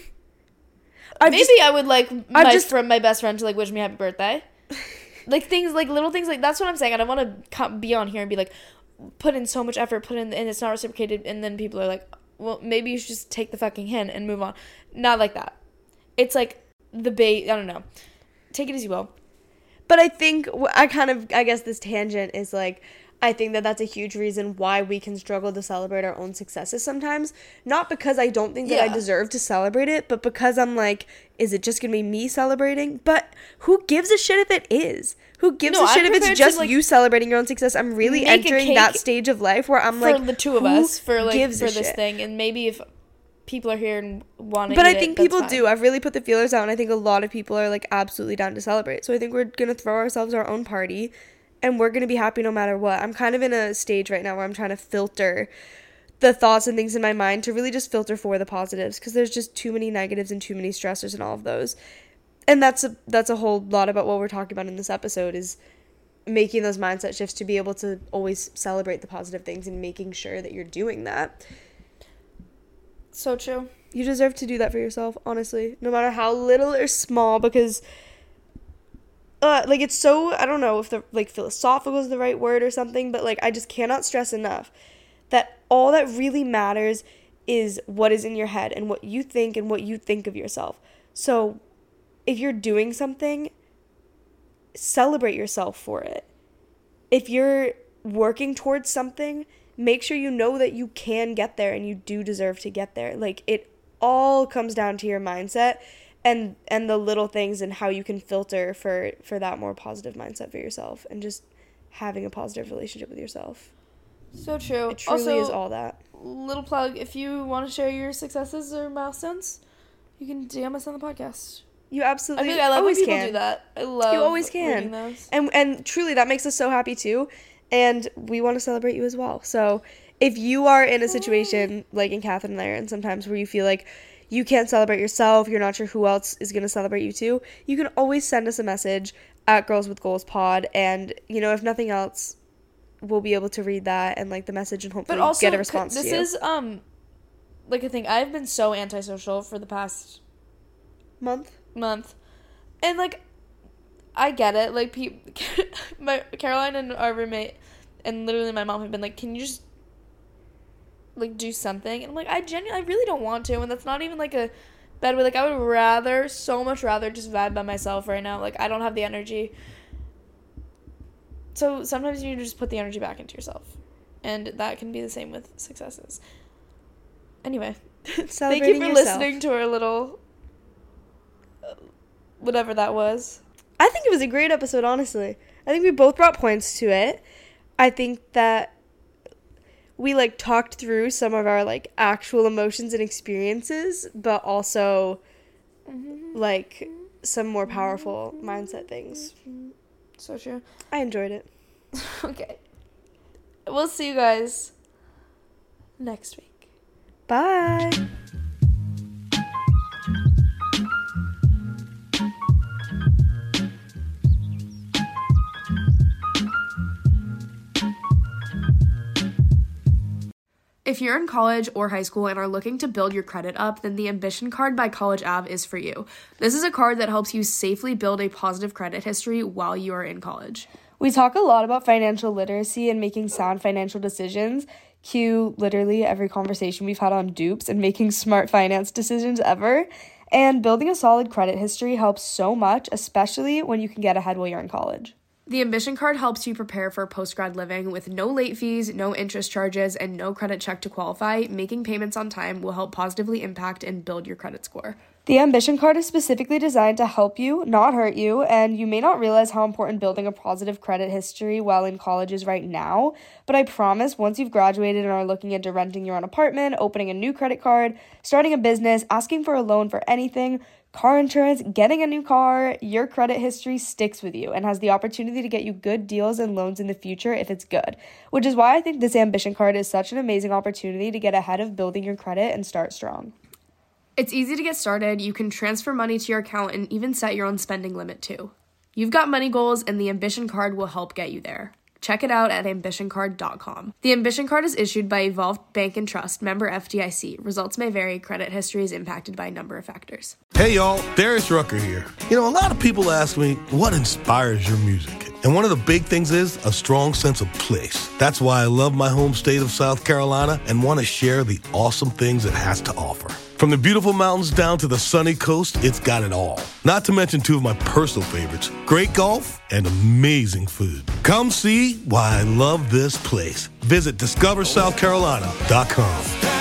I've maybe just- I would like my I've just- friend, my best friend, to like wish me happy birthday. Like things, like little things, like that's what I'm saying. I don't want to be on here and be like, put in so much effort, put in, and it's not reciprocated, and then people are like, well, maybe you should just take the fucking hint and move on. Not like that. It's like the bait. I don't know. Take it as you will. But I think wh- I kind of, I guess this tangent is like, I think that that's a huge reason why we can struggle to celebrate our own successes sometimes. Not because I don't think that I Yeah. deserve to celebrate it, but because I'm like, is it just going to be me celebrating? But who gives a shit if it is? Who gives No, a shit I'm if it's prepared to, just like, you celebrating your own success? I'm really make a entering that cake stage of life where I'm For like, the two of who us, for like gives for a this shit? thing, and maybe if people are here and want to, But I eat think it, that's people fine. do. I've really put the feelers out, and I think a lot of people are like absolutely down to celebrate. So I think we're gonna throw ourselves our own party, and we're gonna be happy no matter what. I'm kind of in a stage right now where I'm trying to filter the thoughts and things in my mind to really just filter for the positives, because there's just too many negatives and too many stressors and all of those. And that's a that's a whole lot about what we're talking about in this episode, is making those mindset shifts to be able to always celebrate the positive things and making sure that you're doing that. So true. You deserve to do that for yourself, honestly, no matter how little or small, because uh like it's so, I don't know if the like philosophical is the right word or something, but like I just cannot stress enough that all that really matters is what is in your head and what you think and what you think of yourself. So if you're doing something, celebrate yourself for it. If you're working towards something, make sure you know that you can get there and you do deserve to get there. Like, it all comes down to your mindset and and the little things and how you can filter for for that more positive mindset for yourself, and just having a positive relationship with yourself. So true. It truly also, is all that. Little plug, if you want to share your successes or milestones, you can D M us on the podcast. You I absolutely feel like I love when always people can. do that. I love You always can. reading those. And and truly that makes us so happy too. And we want to celebrate you as well. So if you are in a situation like in Catherine and I are in sometimes, where you feel like you can't celebrate yourself, you're not sure who else is going to celebrate you too, you can always send us a message at Girls with Goals Pod. And, you know, if nothing else, we'll be able to read that and like the message and hopefully But also, get a response this to you. is um, like a thing. I've been so antisocial for the past Month? month, and like, I get it. Like, pe- my Caroline and our roommate, and literally my mom have been like, "Can you just like do something?" And I'm like, I genuinely, I really don't want to, and that's not even like a bad way. Like, I would rather, so much rather, just vibe by myself right now. Like, I don't have the energy. So sometimes you need to just put the energy back into yourself, and that can be the same with successes. Anyway, thank you Celebrating for yourself. listening to our little uh, whatever that was. I think it was a great episode, honestly. I think we both brought points to it. I think that we like talked through some of our like actual emotions and experiences, but also like some more powerful mindset things. So true. I enjoyed it. Okay. We'll see you guys next week. Bye. If you're in college or high school and are looking to build your credit up, then the Ambition Card by College Ave is for you. This is a card that helps you safely build a positive credit history while you are in college. We talk a lot about financial literacy and making sound financial decisions. Cue literally every conversation we've had on dupes and making smart finance decisions ever. And building a solid credit history helps so much, especially when you can get ahead while you're in college. The Ambition Card helps you prepare for post-grad living with no late fees, no interest charges, and no credit check to qualify. Making payments on time will help positively impact and build your credit score. The Ambition Card is specifically designed to help you, not hurt you, and you may not realize how important building a positive credit history while in college is right now, but I promise once you've graduated and are looking into renting your own apartment, opening a new credit card, starting a business, asking for a loan for anything, car insurance, getting a new car, your credit history sticks with you and has the opportunity to get you good deals and loans in the future if it's good, which is why I think this Ambition Card is such an amazing opportunity to get ahead of building your credit and start strong. It's easy to get started. You can transfer money to your account and even set your own spending limit too. You've got money goals, and the Ambition Card will help get you there. Check it out at ambition card dot com. The Ambition Card is issued by Evolved Bank and Trust, member F D I C. Results may vary. Credit history is impacted by a number of factors. Hey y'all, Darius Rucker here. You know, a lot of people ask me, what inspires your music? And one of the big things is a strong sense of place. That's why I love my home state of South Carolina and want to share the awesome things it has to offer. From the beautiful mountains down to the sunny coast, it's got it all. Not to mention two of my personal favorites, great golf and amazing food. Come see why I love this place. Visit discover south carolina dot com.